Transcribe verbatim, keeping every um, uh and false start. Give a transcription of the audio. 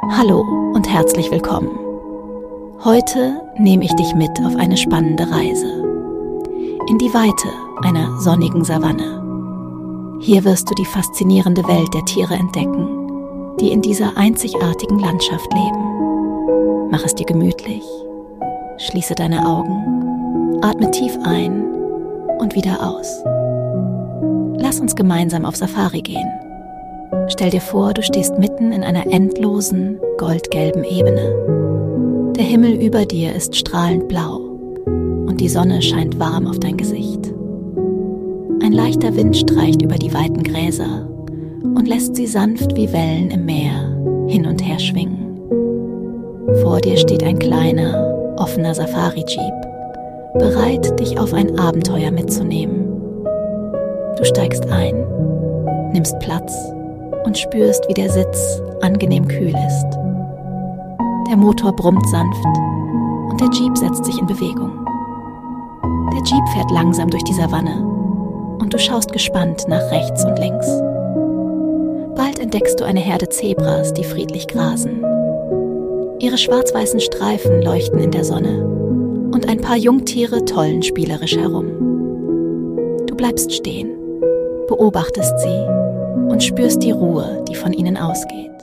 Hallo und herzlich willkommen. Heute nehme ich dich mit auf eine spannende Reise. In die Weite einer sonnigen Savanne. Hier wirst du die faszinierende Welt der Tiere entdecken, die in dieser einzigartigen Landschaft leben. Mach es dir gemütlich, schließe deine Augen, atme tief ein und wieder aus. Lass uns gemeinsam auf Safari gehen. Stell dir vor, du stehst mitten in einer endlosen, goldgelben Ebene. Der Himmel über dir ist strahlend blau und die Sonne scheint warm auf dein Gesicht. Ein leichter Wind streicht über die weiten Gräser und lässt sie sanft wie Wellen im Meer hin und her schwingen. Vor dir steht ein kleiner, offener Safari-Jeep, bereit, dich auf ein Abenteuer mitzunehmen. Du steigst ein, nimmst Platz und spürst, wie der Sitz angenehm kühl ist. Der Motor brummt sanft und der Jeep setzt sich in Bewegung. Der Jeep fährt langsam durch die Savanne und du schaust gespannt nach rechts und links. Bald entdeckst du eine Herde Zebras, die friedlich grasen. Ihre schwarz-weißen Streifen leuchten in der Sonne und ein paar Jungtiere tollen spielerisch herum. Du bleibst stehen, beobachtest sie und spürst die Ruhe, die von ihnen ausgeht.